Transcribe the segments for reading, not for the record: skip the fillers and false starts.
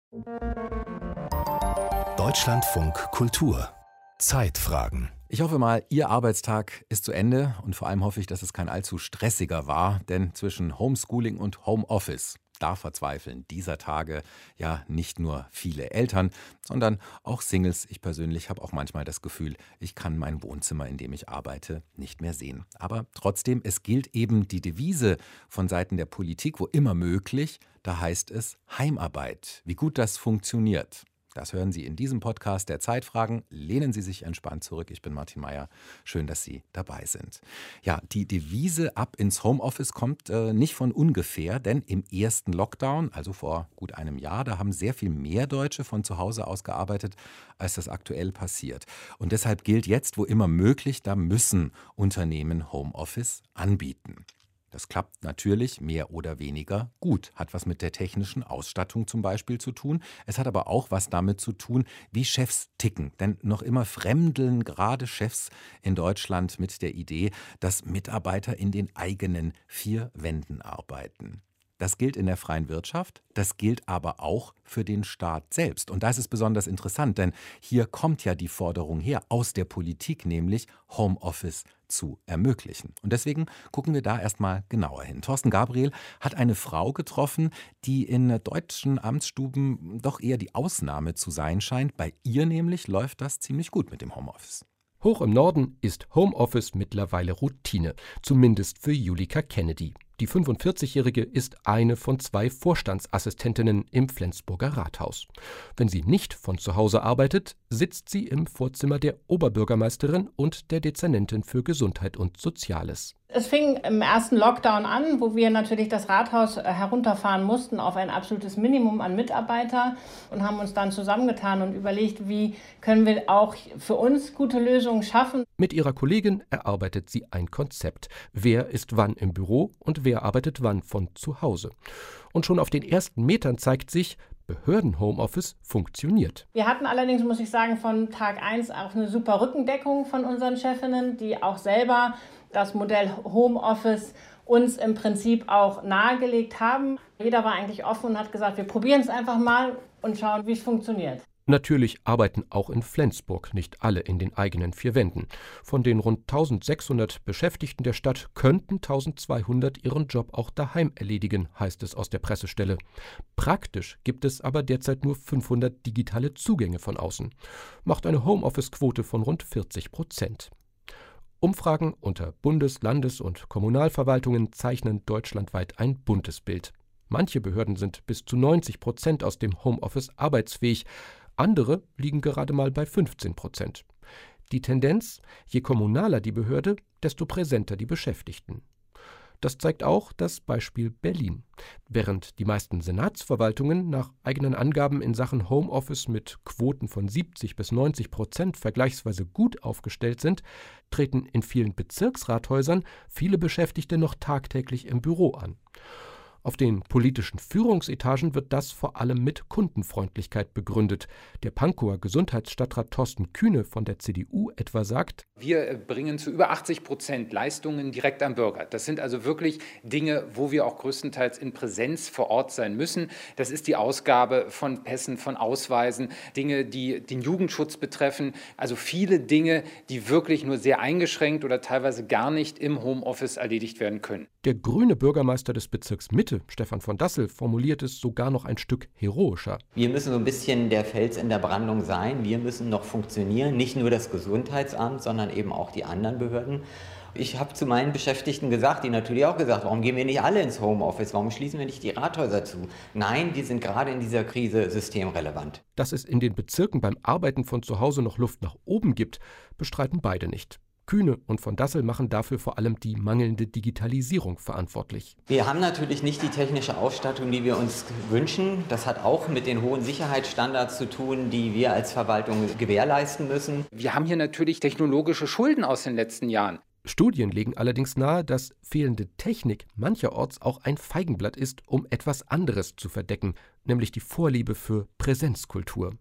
Deutschlandfunk Kultur. Zeitfragen. Ich hoffe mal, Ihr Arbeitstag ist zu Ende und vor allem hoffe ich, dass es kein allzu stressiger war, denn zwischen Homeschooling und Homeoffice, da verzweifeln dieser Tage ja nicht nur viele Eltern, sondern auch Singles. Ich persönlich habe auch manchmal das Gefühl, ich kann mein Wohnzimmer, in dem ich arbeite, nicht mehr sehen. Aber trotzdem, es gilt eben die Devise von Seiten der Politik, wo immer möglich, da heißt es Heimarbeit. Wie gut das funktioniert. Das hören Sie in diesem Podcast der Zeitfragen. Lehnen Sie sich entspannt zurück. Ich bin Martin Meyer. Schön, dass Sie dabei sind. Ja, die Devise ab ins Homeoffice kommt nicht von ungefähr, denn im ersten Lockdown, also vor gut einem Jahr, da haben sehr viel mehr Deutsche von zu Hause aus gearbeitet, als das aktuell passiert. Und deshalb gilt jetzt, wo immer möglich, da müssen Unternehmen Homeoffice anbieten. Das klappt natürlich mehr oder weniger gut, hat was mit der technischen Ausstattung zum Beispiel zu tun. Es hat aber auch was damit zu tun, wie Chefs ticken. Denn noch immer fremdeln gerade Chefs in Deutschland mit der Idee, dass Mitarbeiter in den eigenen vier Wänden arbeiten. Das gilt in der freien Wirtschaft, das gilt aber auch für den Staat selbst. Und das ist besonders interessant, denn hier kommt ja die Forderung her, aus der Politik nämlich Homeoffice zu ermöglichen. Und deswegen gucken wir da erstmal genauer hin. Thorsten Gabriel hat eine Frau getroffen, die in deutschen Amtsstuben doch eher die Ausnahme zu sein scheint. Bei ihr nämlich läuft das ziemlich gut mit dem Homeoffice. Hoch im Norden ist Homeoffice mittlerweile Routine, zumindest für Julika Kennedy. Die 45-Jährige ist eine von 2 Vorstandsassistentinnen im Flensburger Rathaus. Wenn sie nicht von zu Hause arbeitet, sitzt sie im Vorzimmer der Oberbürgermeisterin und der Dezernentin für Gesundheit und Soziales. Es fing im ersten Lockdown an, wo wir natürlich das Rathaus herunterfahren mussten auf ein absolutes Minimum an Mitarbeiter und haben uns dann zusammengetan und überlegt, wie können wir auch für uns gute Lösungen schaffen. Mit ihrer Kollegin erarbeitet sie ein Konzept. Wer ist wann im Büro und wer arbeitet wann von zu Hause. Und schon auf den ersten Metern zeigt sich, Behörden-Homeoffice funktioniert. Wir hatten allerdings, muss ich sagen, von Tag 1 auch eine super Rückendeckung von unseren Chefinnen, die auch selber das Modell Homeoffice uns im Prinzip auch nahegelegt haben. Jeder war eigentlich offen und hat gesagt, wir probieren es einfach mal und schauen, wie es funktioniert. Natürlich arbeiten auch in Flensburg nicht alle in den eigenen 4 Wänden. Von den rund 1600 Beschäftigten der Stadt könnten 1200 ihren Job auch daheim erledigen, heißt es aus der Pressestelle. Praktisch gibt es aber derzeit nur 500 digitale Zugänge von außen. Macht eine Homeoffice-Quote von rund 40%. Umfragen unter Bundes-, Landes- und Kommunalverwaltungen zeichnen deutschlandweit ein buntes Bild. Manche Behörden sind bis zu 90% aus dem Homeoffice arbeitsfähig, andere liegen gerade mal bei 15%. Die Tendenz: je kommunaler die Behörde, desto präsenter die Beschäftigten. Das zeigt auch das Beispiel Berlin. Während die meisten Senatsverwaltungen nach eigenen Angaben in Sachen Homeoffice mit Quoten von 70 bis 90% vergleichsweise gut aufgestellt sind, treten in vielen Bezirksrathäusern viele Beschäftigte noch tagtäglich im Büro an. Auf den politischen Führungsetagen wird das vor allem mit Kundenfreundlichkeit begründet. Der Pankower Gesundheitsstadtrat Thorsten Kühne von der CDU etwa sagt: Wir bringen zu über 80% Leistungen direkt am Bürger. Das sind also wirklich Dinge, wo wir auch größtenteils in Präsenz vor Ort sein müssen. Das ist die Ausgabe von Pässen, von Ausweisen, Dinge, die den Jugendschutz betreffen. Also viele Dinge, die wirklich nur sehr eingeschränkt oder teilweise gar nicht im Homeoffice erledigt werden können. Der grüne Bürgermeister des Bezirks Mitte, Stefan von Dassel, formuliert es sogar noch ein Stück heroischer. Wir müssen so ein bisschen der Fels in der Brandung sein. Wir müssen noch funktionieren. Nicht nur das Gesundheitsamt, sondern eben auch die anderen Behörden. Ich habe zu meinen Beschäftigten gesagt, die natürlich auch gesagt, warum gehen wir nicht alle ins Homeoffice? Warum schließen wir nicht die Rathäuser zu? Nein, die sind gerade in dieser Krise systemrelevant. Dass es in den Bezirken beim Arbeiten von zu Hause noch Luft nach oben gibt, bestreiten beide nicht. Kühne und von Dassel machen dafür vor allem die mangelnde Digitalisierung verantwortlich. Wir haben natürlich nicht die technische Ausstattung, die wir uns wünschen. Das hat auch mit den hohen Sicherheitsstandards zu tun, die wir als Verwaltung gewährleisten müssen. Wir haben hier natürlich technologische Schulden aus den letzten Jahren. Studien legen allerdings nahe, dass fehlende Technik mancherorts auch ein Feigenblatt ist, um etwas anderes zu verdecken, nämlich die Vorliebe für Präsenzkultur.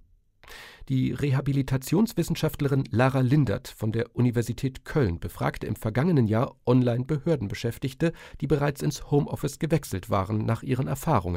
Die Rehabilitationswissenschaftlerin Lara Lindert von der Universität Köln befragte im vergangenen Jahr Online-Behördenbeschäftigte, die bereits ins Homeoffice gewechselt waren, nach ihren Erfahrungen.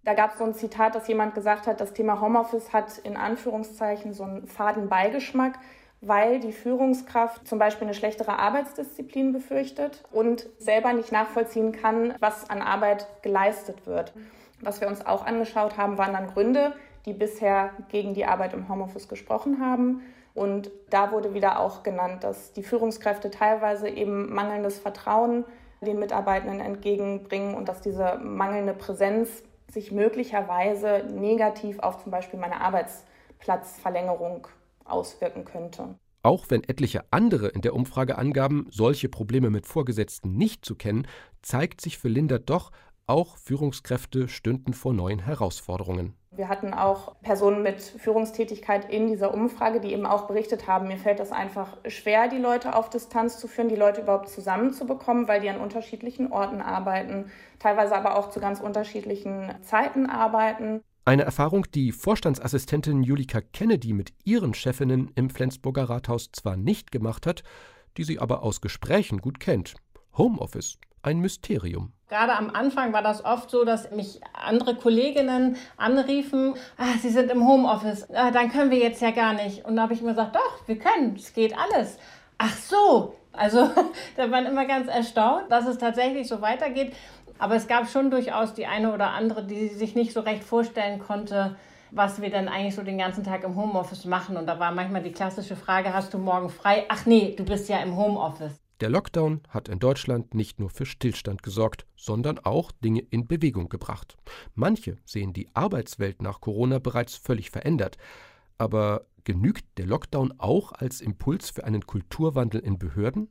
Da gab es so ein Zitat, dass jemand gesagt hat, das Thema Homeoffice hat in Anführungszeichen so einen faden Beigeschmack, weil die Führungskraft zum Beispiel eine schlechtere Arbeitsdisziplin befürchtet und selber nicht nachvollziehen kann, was an Arbeit geleistet wird. Was wir uns auch angeschaut haben, waren dann Gründe, die bisher gegen die Arbeit im Homeoffice gesprochen haben. Und da wurde wieder auch genannt, dass die Führungskräfte teilweise eben mangelndes Vertrauen den Mitarbeitenden entgegenbringen und dass diese mangelnde Präsenz sich möglicherweise negativ auf zum Beispiel meine Arbeitsplatzverlängerung auswirken könnte. Auch wenn etliche andere in der Umfrage angaben, solche Probleme mit Vorgesetzten nicht zu kennen, zeigt sich für Linda doch, auch Führungskräfte stünden vor neuen Herausforderungen. Wir hatten auch Personen mit Führungstätigkeit in dieser Umfrage, die eben auch berichtet haben, mir fällt das einfach schwer, die Leute auf Distanz zu führen, die Leute überhaupt zusammenzubekommen, weil die an unterschiedlichen Orten arbeiten, teilweise aber auch zu ganz unterschiedlichen Zeiten arbeiten. Eine Erfahrung, die Vorstandsassistentin Julika Kennedy mit ihren Chefinnen im Flensburger Rathaus zwar nicht gemacht hat, die sie aber aus Gesprächen gut kennt. Homeoffice, ein Mysterium. Gerade am Anfang war das oft so, dass mich andere Kolleginnen anriefen, Sie sind im Homeoffice, dann können wir jetzt ja gar nicht. Und da habe ich mir gesagt, doch, wir können, es geht alles. Ach so, also da waren immer ganz erstaunt, dass es tatsächlich so weitergeht. Aber es gab schon durchaus die eine oder andere, die sich nicht so recht vorstellen konnte, was wir denn eigentlich so den ganzen Tag im Homeoffice machen. Und da war manchmal die klassische Frage, hast du morgen frei? Ach nee, du bist ja im Homeoffice. Der Lockdown hat in Deutschland nicht nur für Stillstand gesorgt, sondern auch Dinge in Bewegung gebracht. Manche sehen die Arbeitswelt nach Corona bereits völlig verändert. Aber genügt der Lockdown auch als Impuls für einen Kulturwandel in Behörden?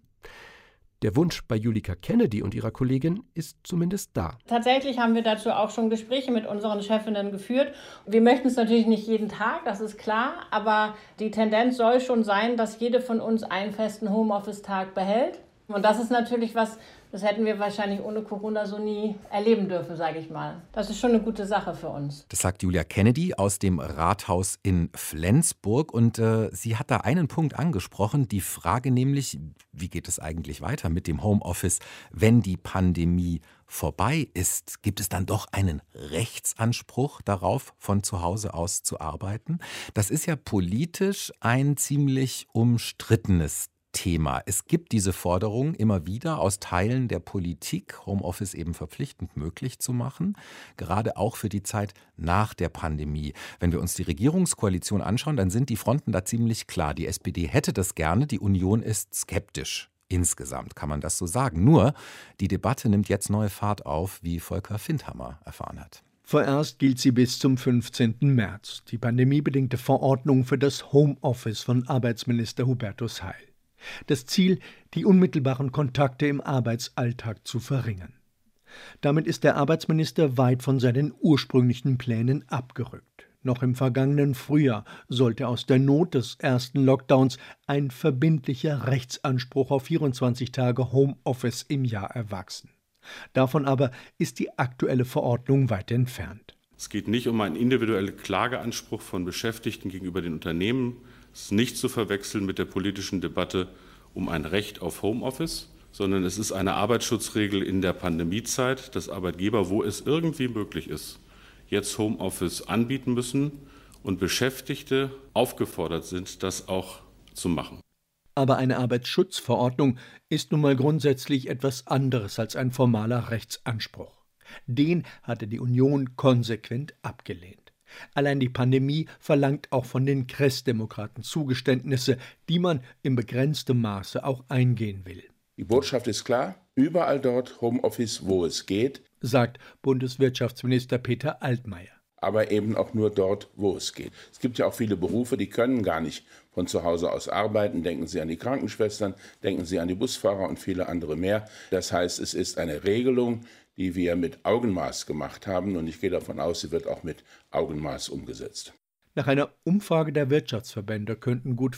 Der Wunsch bei Julika Kennedy und ihrer Kollegin ist zumindest da. Tatsächlich haben wir dazu auch schon Gespräche mit unseren Chefinnen geführt. Wir möchten es natürlich nicht jeden Tag, das ist klar, aber die Tendenz soll schon sein, dass jede von uns einen festen Homeoffice-Tag behält. Und das ist natürlich was, das hätten wir wahrscheinlich ohne Corona so nie erleben dürfen, sage ich mal. Das ist schon eine gute Sache für uns. Das sagt Julia Kennedy aus dem Rathaus in Flensburg. Und sie hat da einen Punkt angesprochen, die Frage nämlich, wie geht es eigentlich weiter mit dem Homeoffice, wenn die Pandemie vorbei ist? Gibt es dann doch einen Rechtsanspruch darauf, von zu Hause aus zu arbeiten? Das ist ja politisch ein ziemlich umstrittenes Thema. Es gibt diese Forderung immer wieder aus Teilen der Politik, Homeoffice eben verpflichtend möglich zu machen, gerade auch für die Zeit nach der Pandemie. Wenn wir uns die Regierungskoalition anschauen, dann sind die Fronten da ziemlich klar. Die SPD hätte das gerne, die Union ist skeptisch. Insgesamt kann man das so sagen. Nur, die Debatte nimmt jetzt neue Fahrt auf, wie Volker Findhammer erfahren hat. Vorerst gilt sie bis zum 15. März, die pandemiebedingte Verordnung für das Homeoffice von Arbeitsminister Hubertus Heil. Das Ziel, die unmittelbaren Kontakte im Arbeitsalltag zu verringern. Damit ist der Arbeitsminister weit von seinen ursprünglichen Plänen abgerückt. Noch im vergangenen Frühjahr sollte aus der Not des ersten Lockdowns ein verbindlicher Rechtsanspruch auf 24 Tage Homeoffice im Jahr erwachsen. Davon aber ist die aktuelle Verordnung weit entfernt. Es geht nicht um einen individuellen Klageanspruch von Beschäftigten gegenüber den Unternehmen. Es ist nicht zu verwechseln mit der politischen Debatte um ein Recht auf Homeoffice, sondern es ist eine Arbeitsschutzregel in der Pandemiezeit, dass Arbeitgeber, wo es irgendwie möglich ist, jetzt Homeoffice anbieten müssen und Beschäftigte aufgefordert sind, das auch zu machen. Aber eine Arbeitsschutzverordnung ist nun mal grundsätzlich etwas anderes als ein formaler Rechtsanspruch. Den hatte die Union konsequent abgelehnt. Allein die Pandemie verlangt auch von den Christdemokraten Zugeständnisse, die man in begrenztem Maße auch eingehen will. Die Botschaft ist klar, überall dort Homeoffice, wo es geht, sagt Bundeswirtschaftsminister Peter Altmaier. Aber eben auch nur dort, wo es geht. Es gibt ja auch viele Berufe, die können gar nicht von zu Hause aus arbeiten. Denken Sie an die Krankenschwestern, denken Sie an die Busfahrer und viele andere mehr. Das heißt, es ist eine Regelung, die wir mit Augenmaß gemacht haben. Und ich gehe davon aus, sie wird auch mit Augenmaß umgesetzt. Nach einer Umfrage der Wirtschaftsverbände könnten gut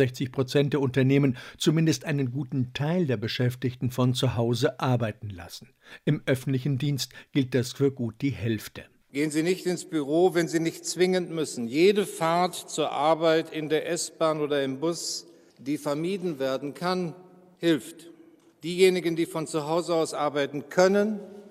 65% der Unternehmen zumindest einen guten Teil der Beschäftigten von zu Hause arbeiten lassen. Im öffentlichen Dienst gilt das für gut die Hälfte. Gehen Sie nicht ins Büro, wenn Sie nicht zwingend müssen. Jede Fahrt zur Arbeit in der S-Bahn oder im Bus, die vermieden werden kann, hilft. Diejenigen, die von zu Hause aus arbeiten können,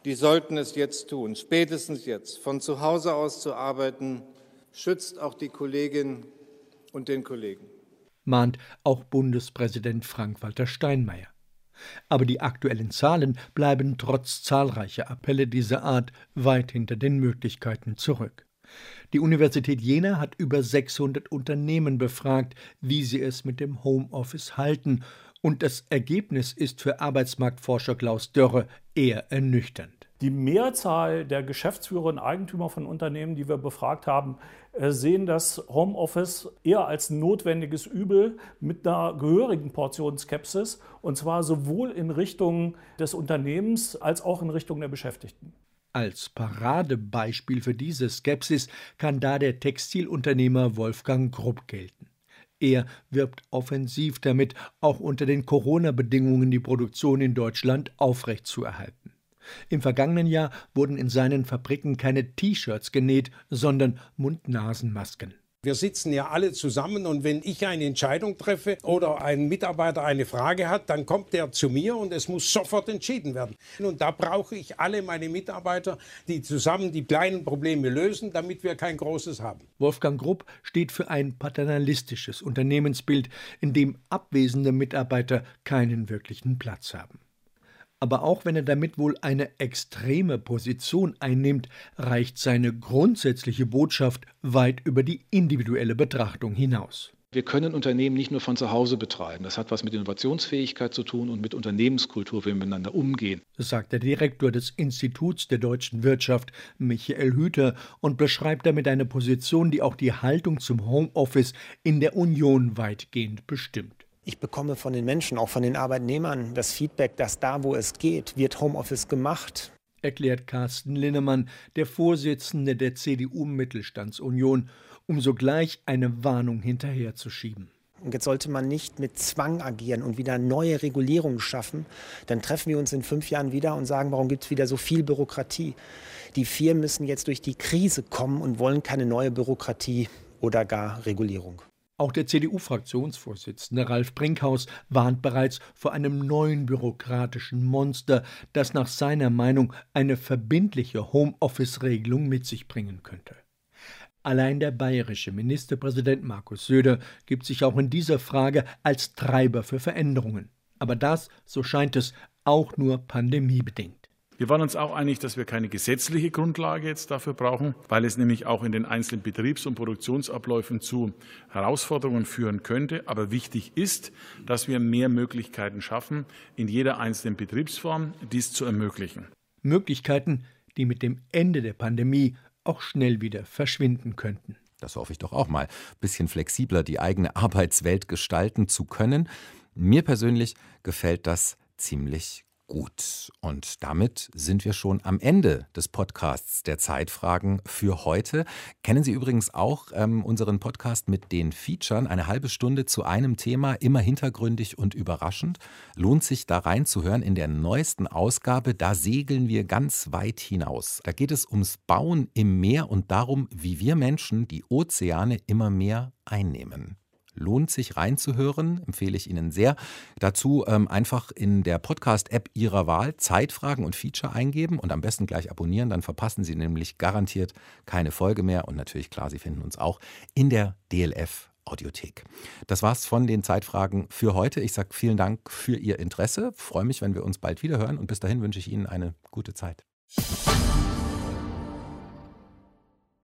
die sollten es jetzt tun, spätestens jetzt. Von zu Hause aus zu arbeiten, schützt auch die Kolleginnen und den Kollegen. Mahnt auch Bundespräsident Frank-Walter Steinmeier. Aber die aktuellen Zahlen bleiben trotz zahlreicher Appelle dieser Art weit hinter den Möglichkeiten zurück. Die Universität Jena hat über 600 Unternehmen befragt, wie sie es mit dem Homeoffice halten. Und das Ergebnis ist für Arbeitsmarktforscher Klaus Dörre eher ernüchternd. Die Mehrzahl der Geschäftsführer und Eigentümer von Unternehmen, die wir befragt haben, sehen das Homeoffice eher als notwendiges Übel mit einer gehörigen Portion Skepsis, und zwar sowohl in Richtung des Unternehmens als auch in Richtung der Beschäftigten. Als Paradebeispiel für diese Skepsis kann da der Textilunternehmer Wolfgang Grupp gelten. Er wirbt offensiv damit, auch unter den Corona-Bedingungen die Produktion in Deutschland aufrechtzuerhalten. Im vergangenen Jahr wurden in seinen Fabriken keine T-Shirts genäht, sondern Mund-Nasen-Masken. Wir sitzen ja alle zusammen, und wenn ich eine Entscheidung treffe oder ein Mitarbeiter eine Frage hat, dann kommt er zu mir und es muss sofort entschieden werden. Und da brauche ich alle meine Mitarbeiter, die zusammen die kleinen Probleme lösen, damit wir kein großes haben. Wolfgang Grupp steht für ein paternalistisches Unternehmensbild, in dem abwesende Mitarbeiter keinen wirklichen Platz haben. Aber auch wenn er damit wohl eine extreme Position einnimmt, reicht seine grundsätzliche Botschaft weit über die individuelle Betrachtung hinaus. Wir können Unternehmen nicht nur von zu Hause betreiben. Das hat was mit Innovationsfähigkeit zu tun und mit Unternehmenskultur, wie wir miteinander umgehen. Sagt der Direktor des Instituts der deutschen Wirtschaft, Michael Hüter, und beschreibt damit eine Position, die auch die Haltung zum Homeoffice in der Union weitgehend bestimmt. Ich bekomme von den Menschen, auch von den Arbeitnehmern, das Feedback, dass da, wo es geht, wird Homeoffice gemacht. Erklärt Carsten Linnemann, der Vorsitzende der CDU-Mittelstandsunion, um sogleich eine Warnung hinterherzuschieben. Und jetzt sollte man nicht mit Zwang agieren und wieder neue Regulierungen schaffen. Dann treffen wir uns in 5 Jahren wieder und sagen, warum gibt es wieder so viel Bürokratie? Die Firmen müssen jetzt durch die Krise kommen und wollen keine neue Bürokratie oder gar Regulierung. Auch der CDU-Fraktionsvorsitzende Ralf Brinkhaus warnt bereits vor einem neuen bürokratischen Monster, das nach seiner Meinung eine verbindliche Homeoffice-Regelung mit sich bringen könnte. Allein der bayerische Ministerpräsident Markus Söder gibt sich auch in dieser Frage als Treiber für Veränderungen. Aber das, so scheint es, auch nur pandemiebedingt. Wir waren uns auch einig, dass wir keine gesetzliche Grundlage jetzt dafür brauchen, weil es nämlich auch in den einzelnen Betriebs- und Produktionsabläufen zu Herausforderungen führen könnte. Aber wichtig ist, dass wir mehr Möglichkeiten schaffen, in jeder einzelnen Betriebsform dies zu ermöglichen. Möglichkeiten, die mit dem Ende der Pandemie auch schnell wieder verschwinden könnten. Das hoffe ich doch auch mal, ein bisschen flexibler die eigene Arbeitswelt gestalten zu können. Mir persönlich gefällt das ziemlich gut. Und damit sind wir schon am Ende des Podcasts der Zeitfragen für heute. Kennen Sie übrigens auch unseren Podcast mit den Featuren, eine halbe Stunde zu einem Thema, immer hintergründig und überraschend. Lohnt sich da reinzuhören in der neuesten Ausgabe, da segeln wir ganz weit hinaus. Da geht es ums Bauen im Meer und darum, wie wir Menschen die Ozeane immer mehr einnehmen. Lohnt sich reinzuhören, empfehle ich Ihnen sehr. Dazu einfach in der Podcast-App Ihrer Wahl Zeitfragen und Feature eingeben und am besten gleich abonnieren, dann verpassen Sie nämlich garantiert keine Folge mehr. Und natürlich, klar, Sie finden uns auch in der DLF-Audiothek. Das war's von den Zeitfragen für heute. Ich sage vielen Dank für Ihr Interesse, freue mich, wenn wir uns bald wieder hören und bis dahin wünsche ich Ihnen eine gute Zeit.